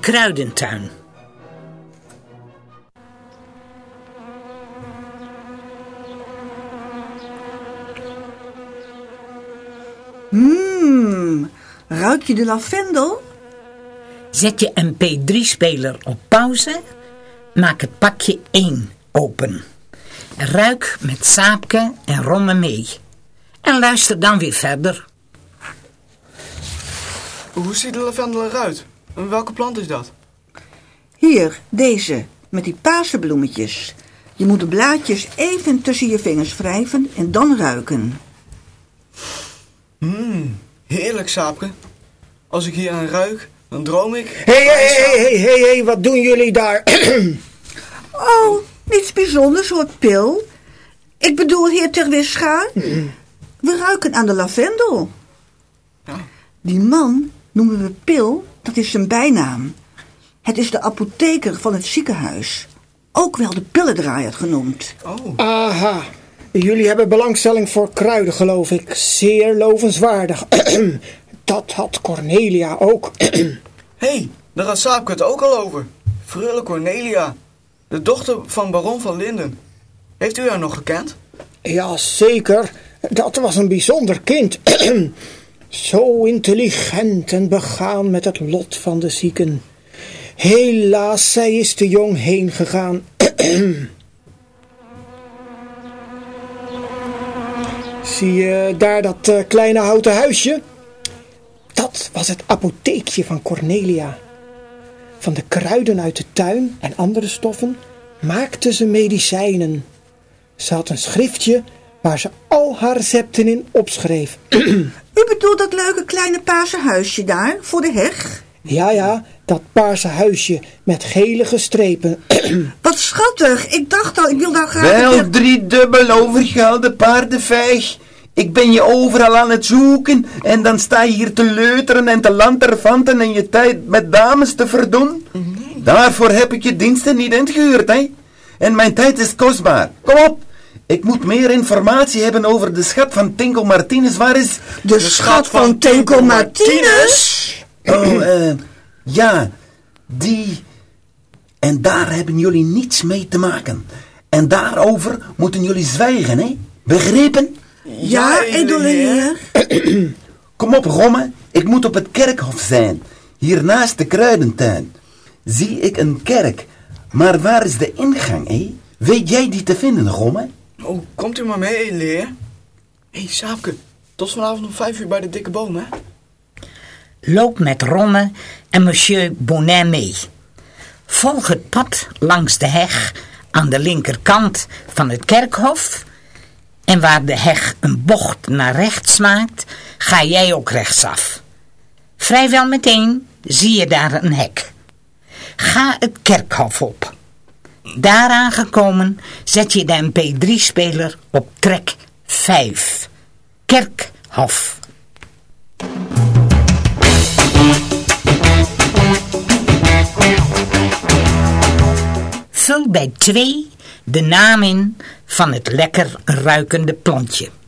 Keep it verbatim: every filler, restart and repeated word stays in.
kruidentuin. Mmm, ruik je de lavendel? Zet je een P drie speler op pauze. Maak het pakje één open. Ruik met Saapke en Ronne mee. En luister dan weer verder. Hoe ziet de lavendel eruit? En welke plant is dat? Hier, deze, met die paarse bloemetjes. Je moet de blaadjes even tussen je vingers wrijven en dan ruiken. Mmm, heerlijk, Saapke. Als ik hier aan ruik, dan droom ik... Hé, hé, hé, hé, hé, wat doen jullie daar? Oh, niets bijzonders hoor, Pil. Ik bedoel, heer Terwisscha, we ruiken aan de lavendel. Ja. Die man noemen we Pil, dat is zijn bijnaam. Het is de apotheker van het ziekenhuis. Ook wel de pillendraaier genoemd. Oh. Aha, jullie hebben belangstelling voor kruiden, geloof ik. Zeer lovenswaardig. Dat had Cornelia ook. Hé, hey, daar had Saapke het ook al over. Freule Cornelia, de dochter van baron van Linden. Heeft u haar nog gekend? Ja, zeker. Dat was een bijzonder kind. Zo intelligent en begaan met het lot van de zieken. Helaas, zij is te jong heen gegaan. Zie je daar dat uh, kleine houten huisje? Dat was het apotheekje van Cornelia. Van de kruiden uit de tuin en andere stoffen maakte ze medicijnen. Ze had een schriftje waar ze al haar recepten in opschreef. U bedoelt dat leuke kleine paarse huisje daar, voor de heg? Ja, ja, dat paarse huisje met gelige strepen. Wat schattig, ik dacht al, ik wil daar graag... Wel, driedubbel overgelde paardenvijg. Ik ben je overal aan het zoeken en dan sta je hier te leuteren en te lanterfanten en je tijd met dames te verdoen. Nee. Daarvoor heb ik je diensten niet ingehuurd, hè. En mijn tijd is kostbaar. Kom op, ik moet meer informatie hebben over de schat van Tinko Martinez. Waar is... De, de schat van Tinko Martinez? Oh, eh, uh, ja, die... En daar hebben jullie niets mee te maken. En daarover moeten jullie zwijgen, hè. Begrepen? Ja, edele heer. Kom op, Romme. Ik moet op het kerkhof zijn. Hier naast de kruidentuin. Zie ik een kerk. Maar waar is de ingang, hé? Weet jij die te vinden, Romme? Oh, komt u maar mee, edele heer. Hé, hey, Saapke. Tot vanavond om vijf uur bij de dikke boom, hè? Loop met Ronne en monsieur Bonnet mee. Volg het pad langs de heg aan de linkerkant van het kerkhof. En waar de heg een bocht naar rechts maakt, ga jij ook rechtsaf. Vrijwel meteen zie je daar een hek. Ga het kerkhof op. Daar aangekomen zet je de M P drie speler op trek vijf. Kerkhof. Vul bij twee de naam in van het lekker ruikende plantje.